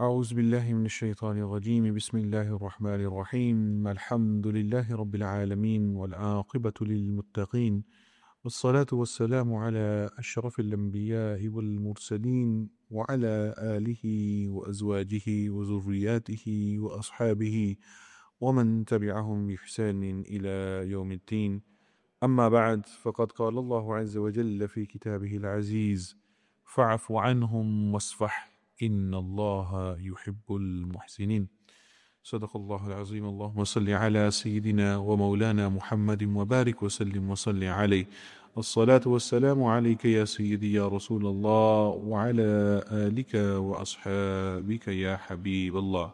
أعوذ بالله من الشيطان الرجيم بسم الله الرحمن الرحيم الحمد لله رب العالمين والعاقبة للمتقين والصلاة والسلام على أشرف الأنبياء والمرسلين وعلى آله وأزواجه وذرياته وأصحابه ومن تبعهم بإحسان إلى يوم الدين. أما بعد، فقد قال الله عز وجل في كتابه العزيز: فاعف عنهم واصفح إن الله يحب المحسنين. صدق الله العظيم. اللهم صل على سيدنا ومولانا محمد وبارك وسلم وصل عليه. الصلاة والسلام عليك يا سيدي يا رسول الله وعلى آلك وأصحابك يا حبيب الله.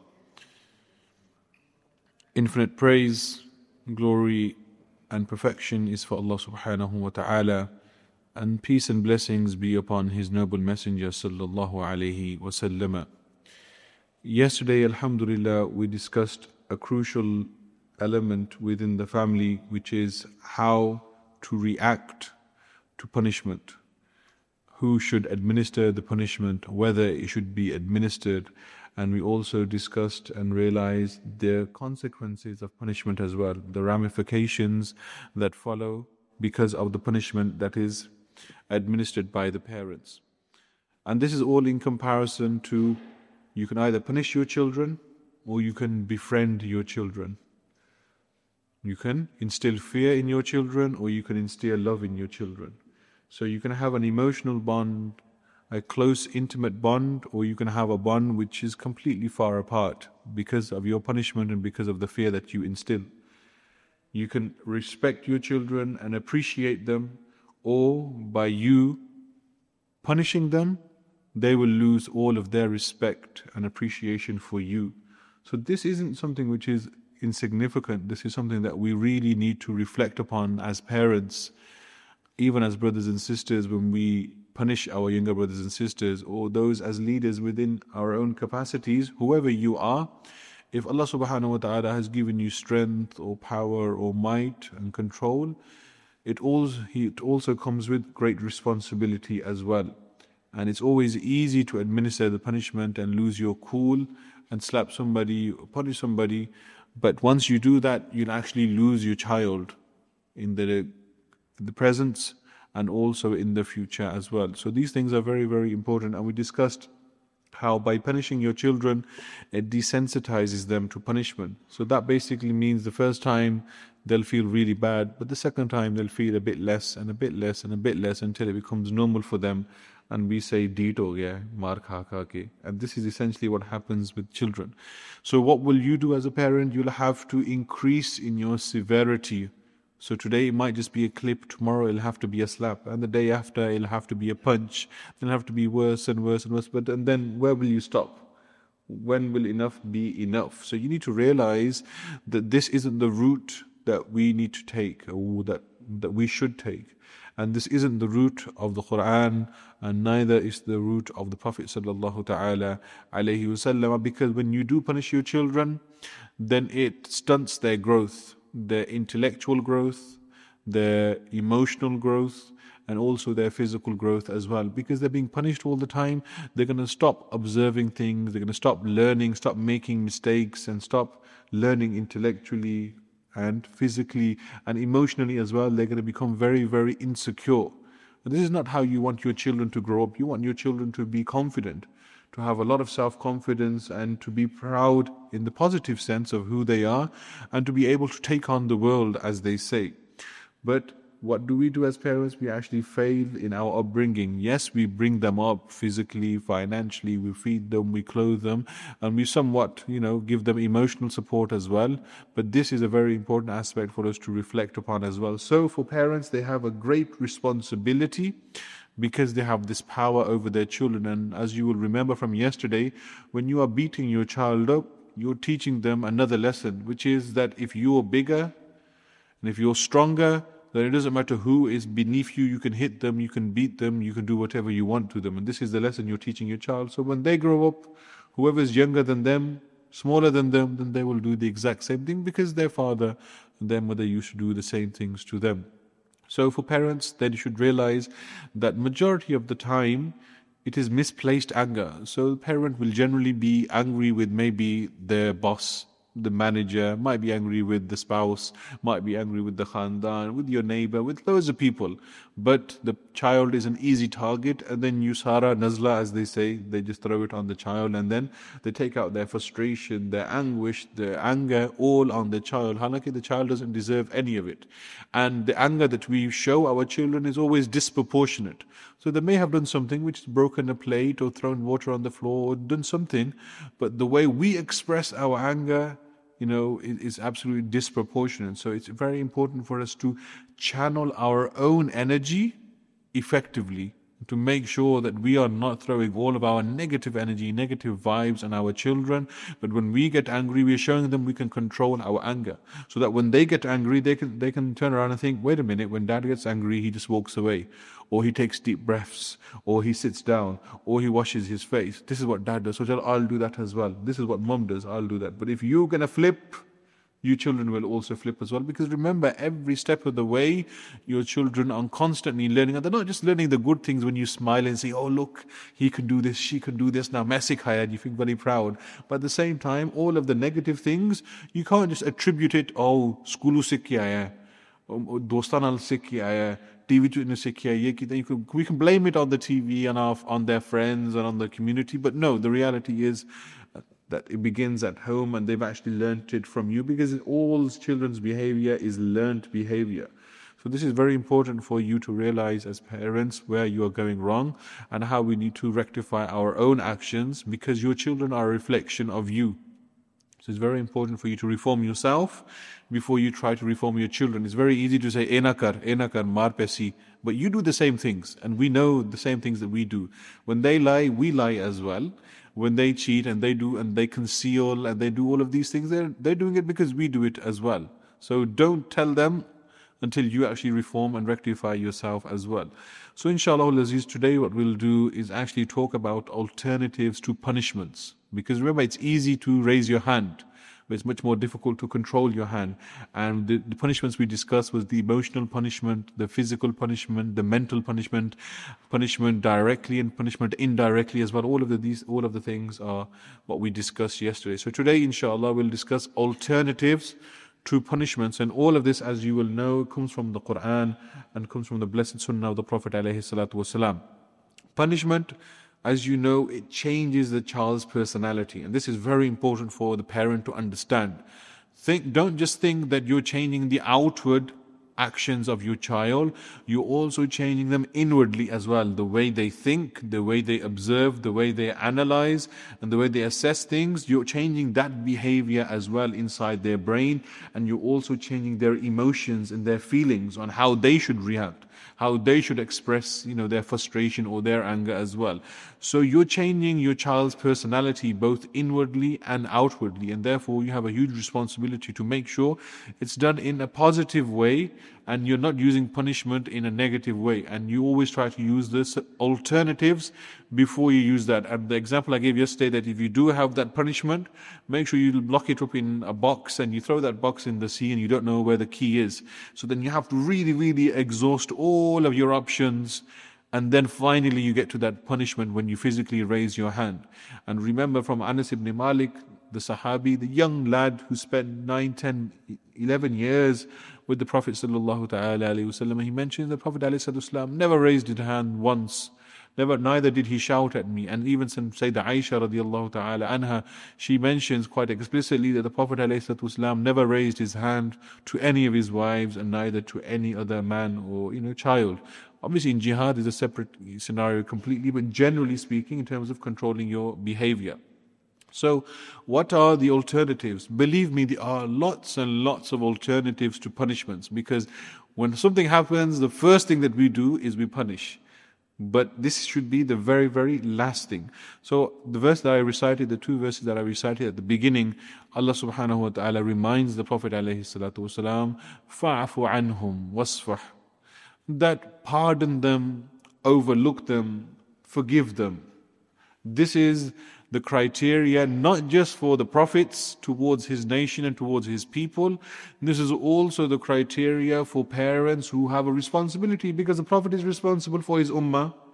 Infinite praise, glory and perfection is for Allah subhanahu wa ta'ala, and peace and blessings be upon His noble Messenger sallallahu alayhi wa sallam. Yesterday, alhamdulillah, we discussed a crucial element within the family, which is how to react to punishment. Who should administer the punishment, whether it should be administered, and we also discussed and realized the consequences of punishment as well, the ramifications that follow because of the punishment that is administered by the parents. And this is all in comparison to, you can either punish your children or you can befriend your children. You can instill fear in your children or you can instill love in your children. So you can have an emotional bond, a close, intimate bond, or you can have a bond which is completely far apart because of your punishment and because of the fear that you instill. You can respect your children and appreciate them, or by you punishing them, they will lose all of their respect and appreciation for you. So this isn't something which is insignificant. This is something that we really need to reflect upon as parents, even as brothers and sisters, when we punish our younger brothers and sisters, or those as leaders within our own capacities, whoever you are. If Allah subhanahu wa ta'ala has given you strength or power or might and control, it also comes with great responsibility as well. And it's always easy to administer the punishment and lose your cool and slap somebody or punish somebody. But once you do that, you'll actually lose your child in the present and also in the future as well. So these things are very, very important. And we discussed how by punishing your children, it desensitizes them to punishment. So that basically means the first time they'll feel really bad, but the second time they'll feel a bit less and a bit less and a bit less until it becomes normal for them. And we say, "Deet ho gaya, maar kha kha ke." And this is essentially what happens with children. So what will you do as a parent? You'll have to increase in your severity. So today it might just be a clip, tomorrow it'll have to be a slap, and the day after it'll have to be a punch, then it'll have to be worse and worse and worse. And then where will you stop? When will enough be enough? So you need to realize that this isn't the route that we need to take, or that we should take. And this isn't the route of the Quran, and neither is the route of the Prophet sallallahu ta'ala alayhi wasallam, because when you do punish your children, then it stunts their growth, their intellectual growth, their emotional growth, and also their physical growth as well. Because they're being punished all the time, they're going to stop observing things, they're going to stop learning, stop making mistakes, and stop learning intellectually and physically and emotionally as well. They're going to become very, very insecure. And this is not how you want your children to grow up. You want your children to be confident, to have a lot of self-confidence, and to be proud in the positive sense of who they are, and to be able to take on the world, as they say. But what do we do as parents? We actually fail in our upbringing. Yes, we bring them up physically, financially, we feed them, we clothe them, and we somewhat, give them emotional support as well. But this is a very important aspect for us to reflect upon as well. So for parents, they have a great responsibility, because they have this power over their children. And as you will remember from yesterday, when you are beating your child up, you're teaching them another lesson, which is that if you're bigger and if you're stronger, then it doesn't matter who is beneath you, you can hit them, you can beat them, you can do whatever you want to them. And this is the lesson you're teaching your child. So when they grow up, whoever is younger than them, smaller than them, then they will do the exact same thing, because their father and their mother used to do the same things to them. So for parents, they should realize that majority of the time, it is misplaced anger. So the parent will generally be angry with maybe their boss, the manager, might be angry with the spouse, might be angry with the khandan, with your neighbor, with loads of people. But the child is an easy target, and then you sara nazla, as they say, they just throw it on the child, and then they take out their frustration, their anguish, their anger, all on the child. Halaki, the child doesn't deserve any of it. And the anger that we show our children is always disproportionate. So they may have done something which is broken a plate or thrown water on the floor or done something, but the way we express our anger, is absolutely disproportionate. So it's very important for us to channel our own energy effectively, to make sure that we are not throwing all of our negative energy, negative vibes on our children. But when we get angry, we are showing them we can control our anger. So that when they get angry, they can turn around and think, wait a minute, when dad gets angry, he just walks away. Or he takes deep breaths. Or he sits down. Or he washes his face. This is what dad does. So I'll do that as well. This is what mom does. I'll do that. But if you're going to flip, your children will also flip as well. Because remember, every step of the way, your children are constantly learning. And they're not just learning the good things when you smile and say, oh, look, he can do this, she can do this. Now, Messi Hayat, you feel very proud. But at the same time, all of the negative things, you can't just attribute it, oh, skulu se kiya hai, dostan se kiya hai, TV se kiya hai. We can blame it on the TV and on their friends and on the community. But no, the reality is that it begins at home, and they've actually learnt it from you, because all children's behavior is learnt behavior. So this is very important for you to realize as parents where you are going wrong and how we need to rectify our own actions, because your children are a reflection of you. So it's very important for you to reform yourself before you try to reform your children. It's very easy to say, enakar, maar pesi, but you do the same things, and we know the same things that we do. When they lie, we lie as well. When they cheat and they conceal and they do all of these things, they're doing it because we do it as well. So don't tell them until you actually reform and rectify yourself as well. So inshallah Aziz, today what we'll do is actually talk about alternatives to punishments. Because remember, it's easy to raise your hand, but it's much more difficult to control your hand. And the punishments we discussed was the emotional punishment, the physical punishment, the mental punishment, punishment directly and punishment indirectly as well. All of the things are what we discussed yesterday. So today, inshallah, we'll discuss alternatives to punishments. And all of this, as you will know, comes from the Quran and comes from the blessed Sunnah of the Prophet ﷺ. Punishment, as you know, it changes the child's personality. And this is very important for the parent to understand. Don't just think that you're changing the outward actions of your child, you're also changing them inwardly as well. The way they think, the way they observe, the way they analyze, and the way they assess things, you're changing that behavior as well inside their brain, and you're also changing their emotions and their feelings on how they should react, how they should express, their frustration or their anger as well. So you're changing your child's personality both inwardly and outwardly, and therefore you have a huge responsibility to make sure it's done in a positive way, and you're not using punishment in a negative way. And you always try to use this alternatives before you use that. And the example I gave yesterday, that if you do have that punishment, make sure you lock it up in a box and you throw that box in the sea and you don't know where the key is. So then you have to really, really exhaust all of your options, and then finally you get to that punishment when you physically raise your hand. And remember from Anas ibn Malik, the Sahabi, the young lad who spent 9, 10, 11 years with the Prophet ﷺ, he mentioned the Prophet ﷺ never raised his hand once. Neither did he shout at me. And even Sayyidah Aisha radiallahu ta'ala anha, she mentions quite explicitly that the Prophet ﷺ never raised his hand to any of his wives, and neither to any other man or child. Obviously in jihad is a separate scenario completely, but generally speaking in terms of controlling your behavior. So what are the alternatives? Believe me, there are lots and lots of alternatives to punishments, because when something happens, the first thing that we do is we punish. But this should be the very, very last thing. So the verse that I recited, the two verses that I recited at the beginning, Allah subhanahu wa ta'ala reminds the Prophet alayhi salatu wasalam, fa'afu anhum wasfah, that pardon them, overlook them, forgive them. This is the criteria not just for the prophets towards his nation and towards his people. This is also the criteria for parents who have a responsibility, because the Prophet is responsible for his ummah,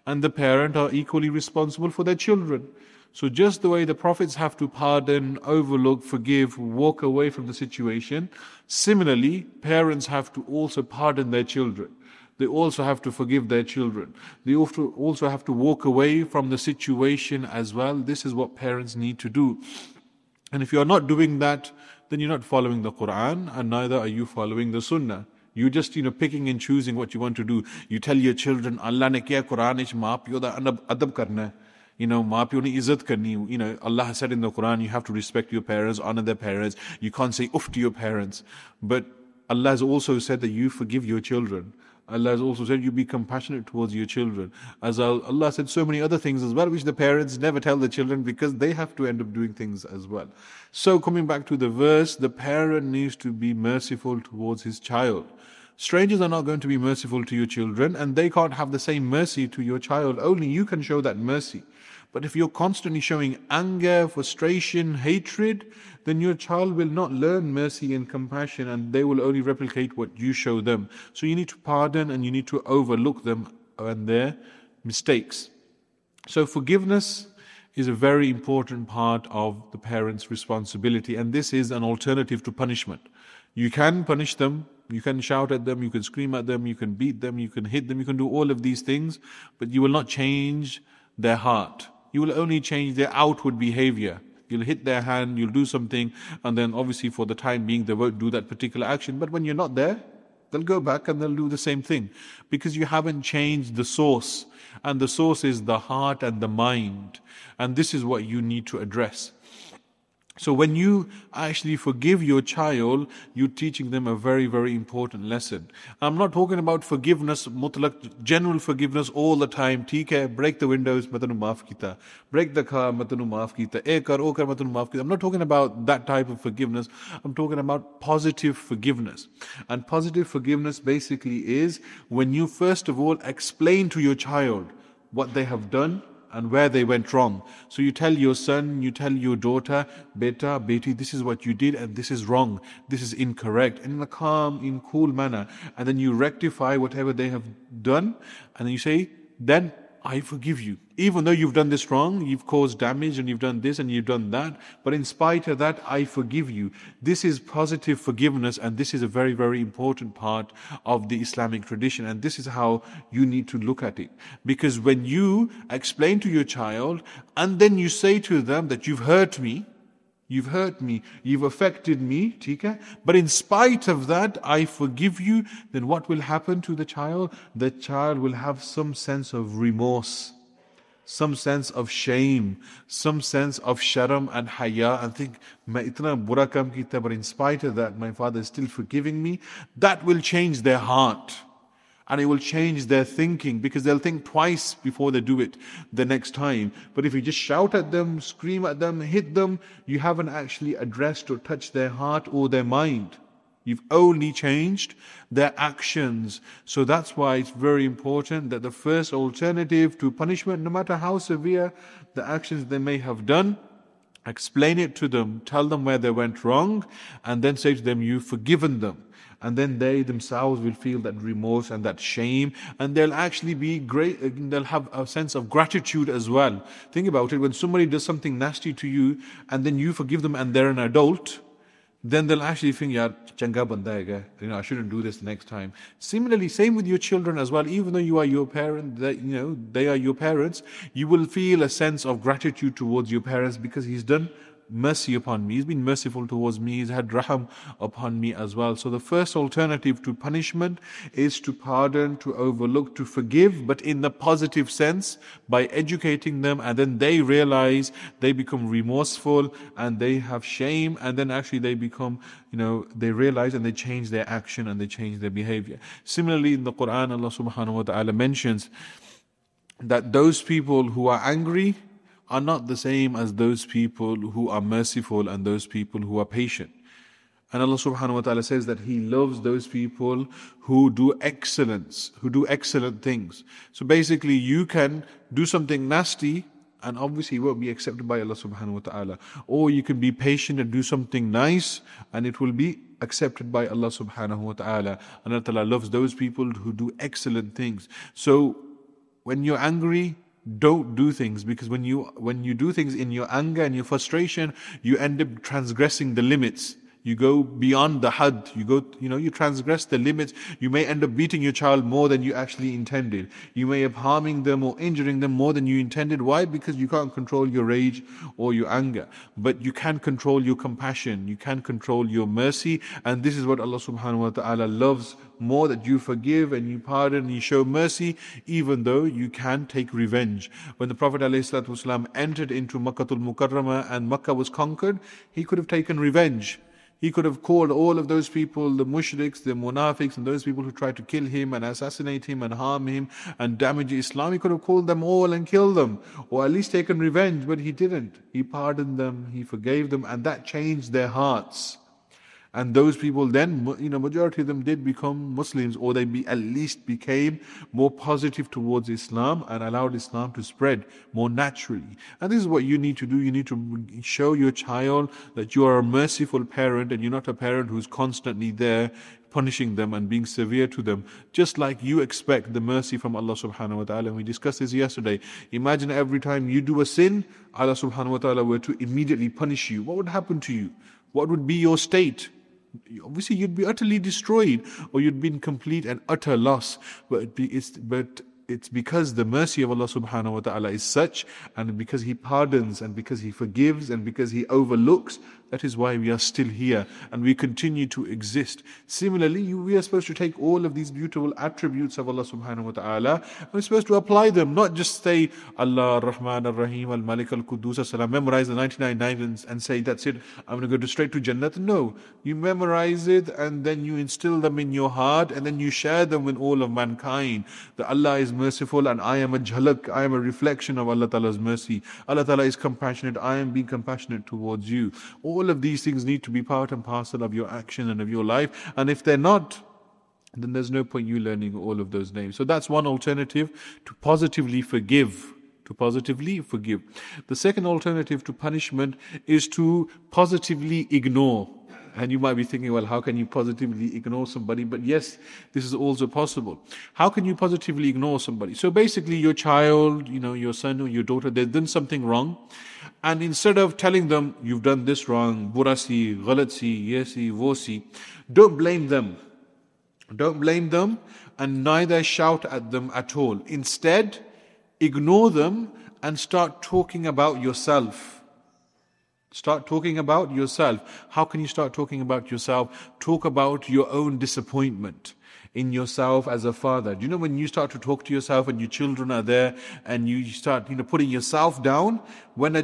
and the parent are equally responsible for their children. So just the way the prophets have to pardon, overlook, forgive, walk away from the situation, similarly, parents have to also pardon their children. They also have to forgive their children. They also have to walk away from the situation as well. This is what parents need to do. And if you're not doing that, then you're not following the Quran, and neither are you following the Sunnah. You just, picking and choosing what you want to do. You tell your children, Allah ne kya Quran ich maa piyo da adab karna hai. Maa piyo ne izzat karni. Allah has said in the Quran, you have to respect your parents, honor their parents. You can't say uff to your parents. But Allah has also said that you forgive your children. Allah has also said you be compassionate towards your children. As Allah said so many other things as well, which the parents never tell the children because they have to end up doing things as well. So coming back to the verse, the parent needs to be merciful towards his child. Strangers are not going to be merciful to your children, and they can't have the same mercy to your child. Only you can show that mercy. But if you're constantly showing anger, frustration, hatred, then your child will not learn mercy and compassion, and they will only replicate what you show them. So you need to pardon and you need to overlook them and their mistakes. So forgiveness is a very important part of the parent's responsibility, and this is an alternative to punishment. You can punish them, you can shout at them, you can scream at them, you can beat them, you can hit them, you can do all of these things, but you will not change their heart. You will only change their outward behavior. You'll hit their hand, you'll do something, and then obviously for the time being they won't do that particular action. But when you're not there, they'll go back and they'll do the same thing. Because you haven't changed the source. And the source is the heart and the mind. And this is what you need to address. So when you actually forgive your child, you're teaching them a very, very important lesson. I'm not talking about forgiveness, mutlaq, general forgiveness all the time. Theek hai, break the windows, main tenu maaf kita. Break the car, main tenu maaf kita. Main tenu maaf kita. I'm not talking about that type of forgiveness. I'm talking about positive forgiveness. And positive forgiveness basically is when you first of all explain to your child what they have done and where they went wrong. So you tell your son, you tell your daughter, beta, beti, this is what you did and this is wrong, this is incorrect, in a calm, in cool manner. And then you rectify whatever they have done, and then you say, then I forgive you. Even though you've done this wrong, you've caused damage and you've done this and you've done that, but in spite of that, I forgive you. This is positive forgiveness, and this is a very, very important part of the Islamic tradition, and this is how you need to look at it. Because when you explain to your child and then you say to them that you've hurt me, you've affected me, tika, but in spite of that, I forgive you, then what will happen to the child? The child will have some sense of remorse, some sense of shame, some sense of sharam and haya, and think, main itna bura kam kita, but in spite of that, my father is still forgiving me. That will change their heart. And it will change their thinking, because they'll think twice before they do it the next time. But if you just shout at them, scream at them, hit them, you haven't actually addressed or touched their heart or their mind. You've only changed their actions. So that's why it's very important that the first alternative to punishment, no matter how severe the actions they may have done, explain it to them, tell them where they went wrong, and then say to them, you've forgiven them. And then they themselves will feel that remorse and that shame, and they'll actually be great, they'll have a sense of gratitude as well. Think about it, when somebody does something nasty to you, and then you forgive them and they're an adult, then they'll actually think, yaar, changa banda hai, I shouldn't do this next time. Similarly, same with your children as well. Even though you are your parent, they are your parents, you will feel a sense of gratitude towards your parents because he's done mercy upon me, he's been merciful towards me, he's had raham upon me as well. So the first alternative to punishment is to pardon, to overlook, to forgive, but in the positive sense, by educating them, and then they realize, they become remorseful and they have shame, and then actually they become, they realize and they change their action and they change their behavior. Similarly, in the Quran, Allah subhanahu wa ta'ala mentions that those people who are angry are not the same as those people who are merciful and those people who are patient. And Allah subhanahu wa ta'ala says that He loves those people who do excellence, who do excellent things. So basically you can do something nasty and obviously it won't be accepted by Allah subhanahu wa ta'ala. Or you can be patient and do something nice and it will be accepted by Allah subhanahu wa ta'ala. And Allah ta'ala loves those people who do excellent things. So when you're angry, don't do things, because when you do things in your anger and your frustration, you end up transgressing the limits. You go beyond the had. You transgress the limits. You may end up beating your child more than you actually intended. You may have harming them or injuring them more than you intended. Why? Because you can't control your rage or your anger. But you can control your compassion. You can control your mercy. And this is what Allah subhanahu wa ta'ala loves more, that you forgive and you pardon and you show mercy, even though you can take revenge. When the Prophet ﷺ entered into Makkatul Mukarramah and Makkah was conquered, he could have taken revenge. He could have called all of those people, the mushriks, the munafiqs, and those people who tried to kill him and assassinate him and harm him and damage Islam. He could have called them all and killed them, or at least taken revenge, but he didn't. He pardoned them, he forgave them, and that changed their hearts. And those people then, majority of them did become Muslims, or they at least became more positive towards Islam and allowed Islam to spread more naturally. And this is what you need to do. You need to show your child that you are a merciful parent and you're not a parent who's constantly there punishing them and being severe to them, just like you expect the mercy from Allah subhanahu wa ta'ala. And we discussed this yesterday. Imagine every time you do a sin, Allah subhanahu wa ta'ala were to immediately punish you. What would happen to you? What would be your state? Obviously, you'd be utterly destroyed, or you'd be in complete and utter loss. But it's because the mercy of Allah subhanahu wa ta'ala is such, and because He pardons, and because He forgives, and because He overlooks, that is why we are still here and we continue to exist. Similarly, we are supposed to take all of these beautiful attributes of Allah subhanahu wa ta'ala, and we're supposed to apply them, not just say Allah Ar-Rahman Ar-Rahim Al-Malik Al-Quddus As-Salam, memorize the 99 names and say that's it, I'm going to go straight to Jannat. No, you memorize it and then you instill them in your heart, and then you share them with all of mankind, that Allah is merciful and I am a jhalak, I am a reflection of Allah Ta'ala's mercy. Allah Ta'ala is compassionate, I am being compassionate towards you. All of these things need to be part and parcel of your action and of your life, and if they're not, then there's no point you learning all of those names. So that's one alternative, to positively forgive. The second alternative to punishment is to positively ignore. And you might be thinking, well, how can you positively ignore somebody? But yes, this is also possible. How can you positively ignore somebody? So basically, your child, your son or your daughter, they've done something wrong. And instead of telling them, you've done this wrong, burasi, ghalatsi, yesi, vosi, don't blame them. Don't blame them, and neither shout at them at all. Instead, ignore them and start talking about yourself. Start talking about yourself. How can you start talking about yourself? Talk about your own disappointment in yourself as a father. Do you know when you start to talk to yourself and your children are there and you start, putting yourself down? When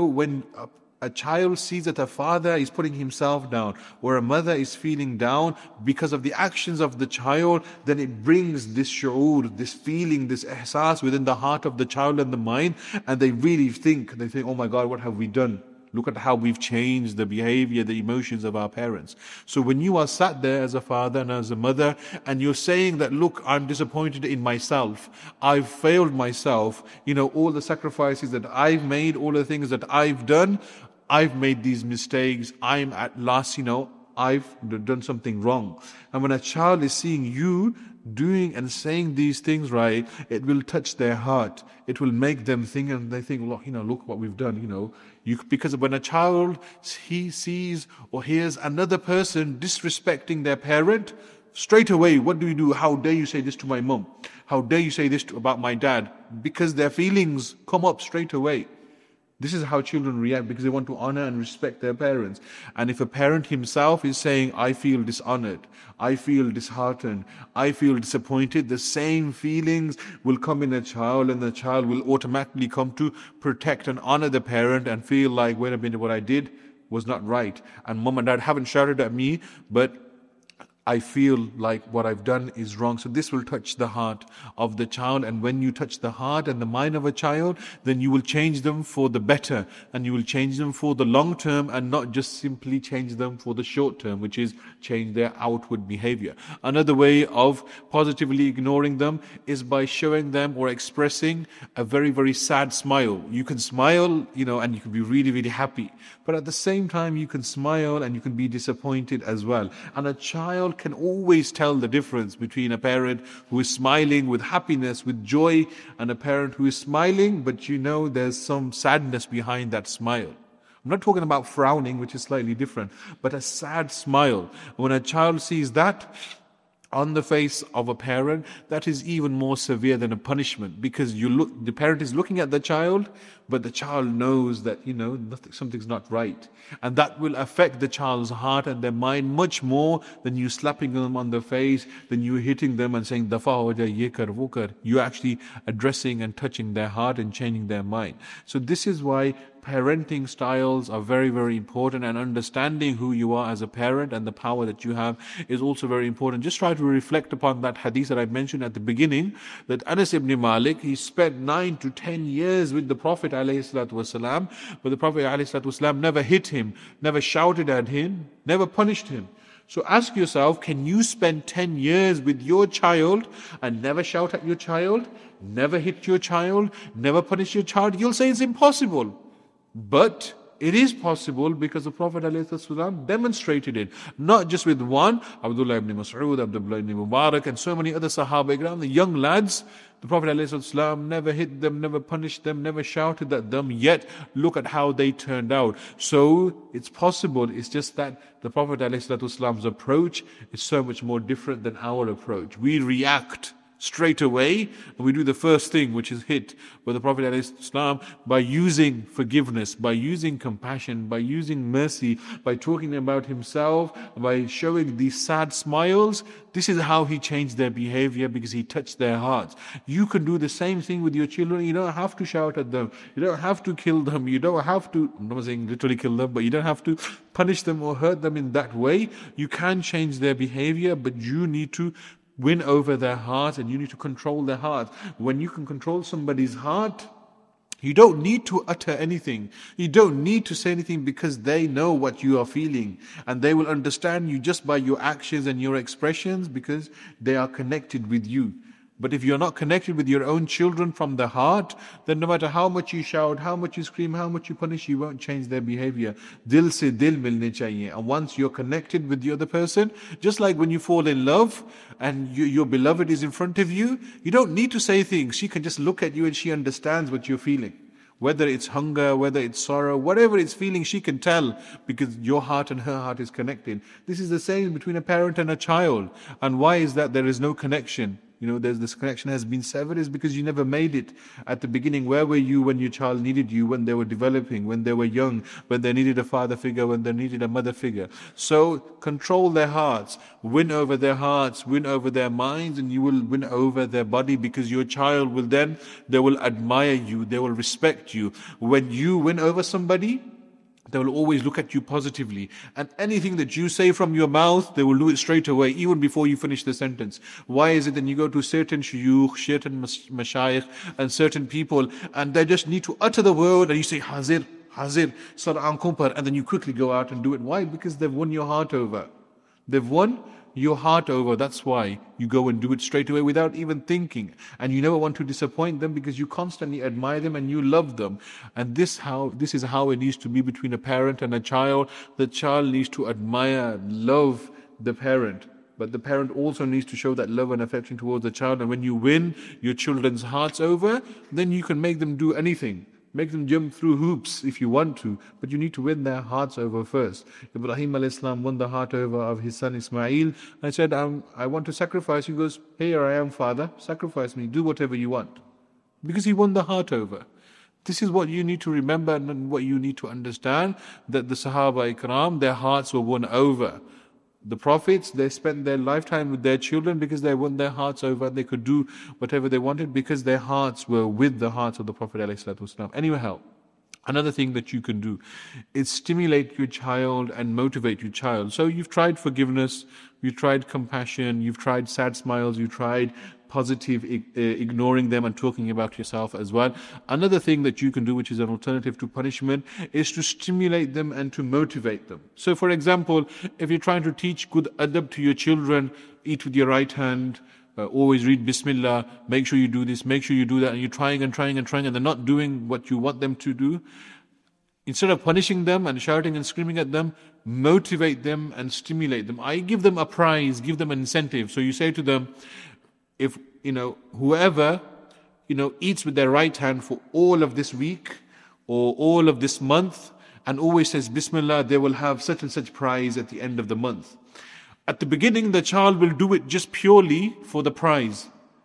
a child sees that a father is putting himself down, or a mother is feeling down because of the actions of the child, then it brings this shu'ur, this feeling, this ihsas within the heart of the child and the mind, and they think, oh my God, what have we done? Look at how we've changed the behavior, the emotions of our parents. So when you are sat there as a father and as a mother, and you're saying that, look, I'm disappointed in myself, I've failed myself, all the sacrifices that I've made, all the things that I've done, I've made these mistakes, I'm at last, I've done something wrong. And when a child is seeing you doing and saying these things right, it will touch their heart. It will make them think, and they think, look what we've done, because when a child, he sees or hears another person disrespecting their parent, straight away, what do? How dare you say this to my mom? How dare you say this about my dad? Because their feelings come up straight away. This is how children react, because they want to honor and respect their parents. And if a parent himself is saying, I feel dishonored, I feel disheartened, I feel disappointed, the same feelings will come in a child, and the child will automatically come to protect and honor the parent and feel like, wait a minute, what I did was not right. And mom and dad haven't shouted at me, but I feel like what I've done is wrong. So this will touch the heart of the child. And when you touch the heart and the mind of a child, then you will change them for the better. And you will change them for the long term, and not just simply change them for the short term, which is change their outward behavior. Another way of positively ignoring them is by showing them or expressing a very, very sad smile. You can smile, and you can be really, really happy. But at the same time, you can smile and you can be disappointed as well. And a child can always tell the difference between a parent who is smiling with happiness, with joy, and a parent who is smiling, but there's some sadness behind that smile. I'm not talking about frowning, which is slightly different, but a sad smile. When a child sees that on the face of a parent, that is even more severe than a punishment, because the parent is looking at the child, but the child knows that something's not right, and that will affect the child's heart and their mind much more than you slapping them on the face, than you hitting them and saying dafa ho ja ye kar wo kar. You're actually addressing and touching their heart and changing their mind. So this is why parenting styles are very, very important, and understanding who you are as a parent and the power that you have is also very important. Just try to reflect upon that hadith that I mentioned at the beginning, that Anas ibn Malik, he spent 9 to 10 years with the Prophet ﷺ, but the Prophet ﷺ never hit him, never shouted at him, never punished him. So ask yourself, can you spend 10 years with your child and never shout at your child, never hit your child, never punish your child? You'll say it's impossible. But it is possible, because the Prophet ﷺ demonstrated it. Not just with one, Abdullah ibn Mas'ud, Abdullah ibn Mubarak, and so many other Sahaba Ikram, the young lads. The Prophet ﷺ never hit them, never punished them, never shouted at them, yet look at how they turned out. So it's possible, it's just that the Prophet ﷺ's approach is so much more different than our approach. We react straight away, and we do the first thing, which is hit. But the Prophet ﷺ, by using forgiveness, by using compassion, by using mercy, by talking about himself, by showing these sad smiles, this is how he changed their behavior, because he touched their hearts. You can do the same thing with your children. You don't have to shout at them. You don't have to kill them. You don't have to, I'm not saying literally kill them, but you don't have to punish them or hurt them in that way. You can change their behavior, but you need to win over their heart, and you need to control their heart. When you can control somebody's heart, you don't need to utter anything. You don't need to say anything, because they know what you are feeling, and they will understand you just by your actions and your expressions, because they are connected with you. But if you're not connected with your own children from the heart, then no matter how much you shout, how much you scream, how much you punish, you won't change their behavior. Dil se dil milne chahiye. And once you're connected with the other person, just like when you fall in love and your beloved is in front of you, you don't need to say things. She can just look at you and she understands what you're feeling. Whether it's hunger, whether it's sorrow, whatever it's feeling, she can tell, because your heart and her heart is connected. This is the same between a parent and a child. And why is that there is no connection? There's this connection has been severed, is because you never made it at the beginning. Where were you when your child needed you, when they were developing, when they were young, when they needed a father figure, when they needed a mother figure? So control their hearts, win over their hearts, win over their minds, and you will win over their body, because your child will then, they will admire you, they will respect you. When you win over somebody, they will always look at you positively. And anything that you say from your mouth, they will do it straight away, even before you finish the sentence. Why is it that you go to certain shuyukh, certain mashayikh, and certain people, and they just need to utter the word, and you say, Hazir, Hazir, Sar aankhon par, and then you quickly go out and do it. Why? Because they've won your heart over. They've won your heart over. That's why you go and do it straight away without even thinking. And you never want to disappoint them, because you constantly admire them and you love them. And this is how it needs to be between a parent and a child. The child needs to admire, love the parent. But the parent also needs to show that love and affection towards the child. And when you win your children's hearts over, then you can make them do anything. Make them jump through hoops if you want to, but you need to win their hearts over first. Ibrahim a.s. won the heart over of his son Ismail. I said, I want to sacrifice. He goes, here I am, father, sacrifice me, do whatever you want. Because he won the heart over. This is what you need to remember, and what you need to understand, that the Sahaba Ikram, their hearts were won over. The prophets, they spent their lifetime with their children because they won their hearts over. They could do whatever they wanted because their hearts were with the hearts of the Prophet ﷺ. Anyhow, another thing that you can do is stimulate your child and motivate your child. So you've tried forgiveness, you've tried compassion, you've tried sad smiles, you've tried positive, ignoring them and talking about yourself as well. Another thing that you can do, which is an alternative to punishment, is to stimulate them and to motivate them. So for example, if you're trying to teach good adab to your children, eat with your right hand, always read Bismillah, make sure you do this, make sure you do that, and you're trying and they're not doing what you want them to do, Instead of punishing them and shouting and screaming at them, motivate them and stimulate them. I give them a prize, give them an incentive. So you say to them, if, whoever, eats with their right hand for all of this week or all of this month and always says Bismillah, they will have such and such prize at the end of the month. At the beginning, the child will do it just purely for the prize.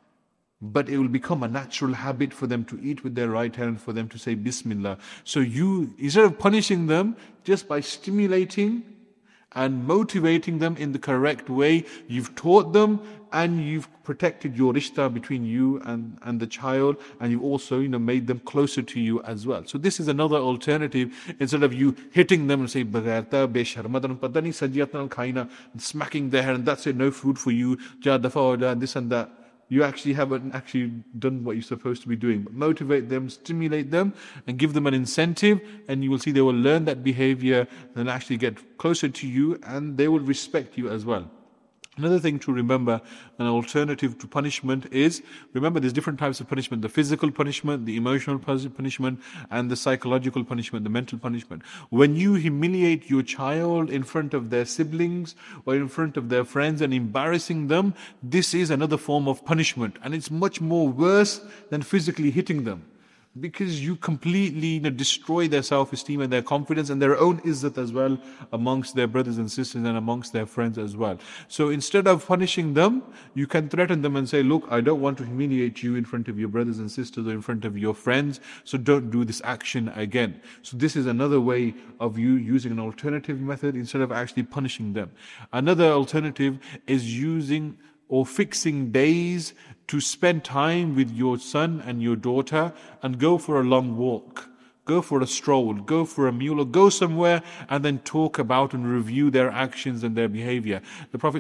But it will become a natural habit for them to eat with their right hand, for them to say Bismillah. So you, instead of punishing them, just by stimulating and motivating them in the correct way, you've taught them and you've protected your rishta between you and the child, and you've also, made them closer to you as well. So this is another alternative. Instead of you hitting them and say, Bagairta, besharmadan, padani sajiyatan khaina, smacking their hand, and that's it, no food for you, ja dafa, this and that. You actually haven't actually done what you're supposed to be doing. But motivate them, stimulate them, and give them an incentive, and you will see they will learn that behavior and actually get closer to you, and they will respect you as well. Another thing to remember, an alternative to punishment is, remember there's different types of punishment: the physical punishment, the emotional punishment, and the psychological punishment, the mental punishment. When you humiliate your child in front of their siblings or in front of their friends and embarrassing them, this is another form of punishment, and it's much more worse than physically hitting them. Because you completely destroy their self-esteem and their confidence and their own izzat as well amongst their brothers and sisters and amongst their friends as well. So instead of punishing them, you can threaten them and say, look, I don't want to humiliate you in front of your brothers and sisters or in front of your friends, so don't do this action again. So this is another way of you using an alternative method instead of actually punishing them. Another alternative is using or fixing days to spend time with your son and your daughter and go for a long walk, go for a stroll, go for a meal, or go somewhere and then talk about and review their actions and their behavior. The Prophet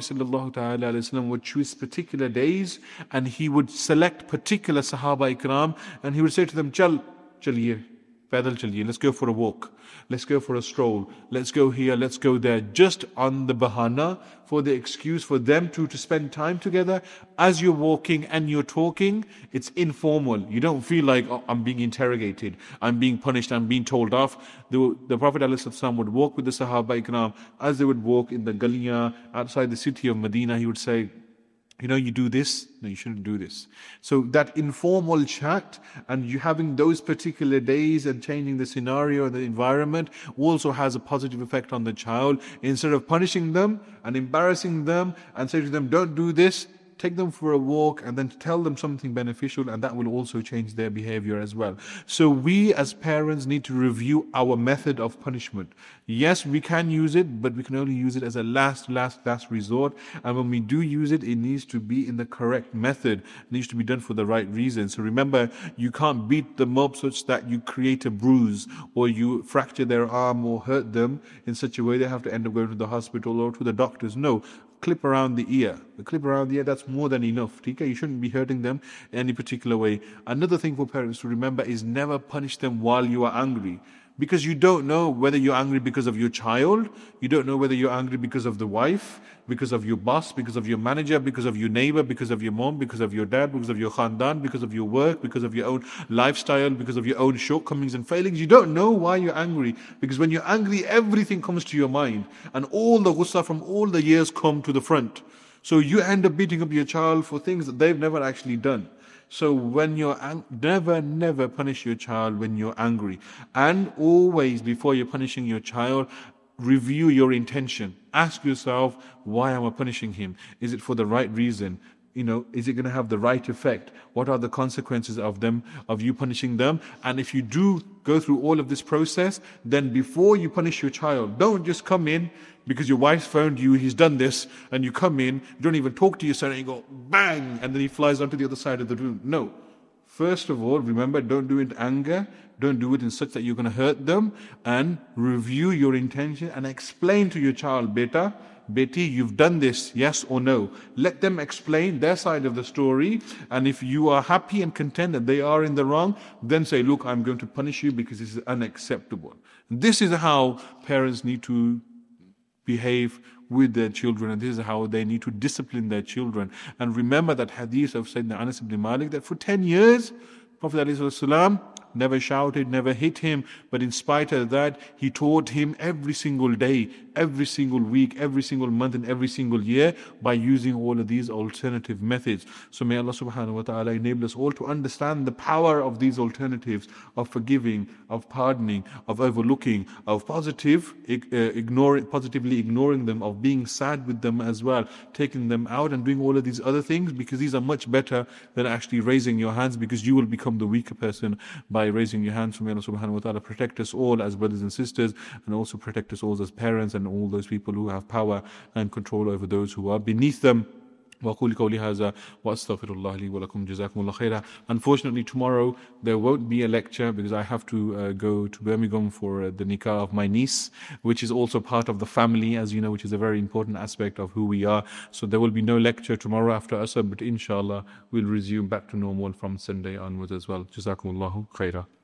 ﷺ would choose particular days and he would select particular Sahaba Ikram and he would say to them, Chaliye, Paidal chaliye, let's go for a walk, let's go for a stroll, let's go here, let's go there, just on the bahana, for the excuse for them to spend time together. As you're walking and you're talking, it's informal. You don't feel like, oh, I'm being interrogated, I'm being punished, I'm being told off. The Prophet ﷺ would walk with the Sahaba Ikram. As they would walk in the Galiya outside the city of Medina, he would say, you do this, no, you shouldn't do this. So that informal chat and you having those particular days and changing the scenario and the environment also has a positive effect on the child. Instead of punishing them and embarrassing them and say to them, don't do this, take them for a walk and then tell them something beneficial, and that will also change their behavior as well. So we as parents need to review our method of punishment. Yes, we can use it, but we can only use it as a last resort. And when we do use it, it needs to be in the correct method. It needs to be done for the right reason. So remember, you can't beat them up such that you create a bruise or you fracture their arm or hurt them in such a way they have to end up going to the hospital or to the doctors. No. Clip around the ear. The clip around the ear, that's more than enough. You shouldn't be hurting them in any particular way. Another thing for parents to remember is never punish them while you are angry. Because you don't know whether you're angry because of your child, you don't know whether you're angry because of the wife, because of your boss, because of your manager, because of your neighbor, because of your mom, because of your dad, because of your khandan, because of your work, because of your own lifestyle, because of your own shortcomings and failings. You don't know why you're angry. Because when you're angry, everything comes to your mind. And all the ghussa from all the years come to the front. So you end up beating up your child for things that they've never actually done. So when you're never punish your child when you're angry. And always, before you're punishing your child, review your intention. Ask yourself, why am I punishing him? Is it for the right reason? Is it going to have the right effect? What are the consequences of you punishing them? And if you do go through all of this process, then before you punish your child, don't just come in because your wife phoned you, he's done this, and you come in, you don't even talk to your son, and you go, bang, and then he flies onto the other side of the room. No. First of all, remember, don't do it in anger, don't do it in such that you're going to hurt them, and review your intention and explain to your child, Beti, you've done this, yes or no. Let them explain their side of the story, and if you are happy and content that they are in the wrong, then say, look, I'm going to punish you because this is unacceptable. This is how parents need to behave with their children, and this is how they need to discipline their children. And remember that hadith of Sayyidina Anas ibn Malik, that for 10 years, Prophet ﷺ never shouted, never hit him, but in spite of that, he taught him every single day, every single week, every single month, and every single year by using all of these alternative methods. So may Allah subhanahu wa ta'ala enable us all to understand the power of these alternatives, of forgiving, of pardoning, of overlooking, of positively ignoring them, of being sad with them as well, taking them out and doing all of these other things, because these are much better than actually raising your hands, because you will become the weaker person by raising your hands. So may Allah subhanahu wa ta'ala protect us all as brothers and sisters, and also protect us all as parents and all those people who have power and control over those who are beneath them. Unfortunately, tomorrow there won't be a lecture because I have to go to Birmingham for the nikah of my niece, which is also part of the family, as you know, which is a very important aspect of who we are. So there will be no lecture tomorrow after Asr, but inshallah we'll resume back to normal from Sunday onwards as well. Jazakumullahu khairah.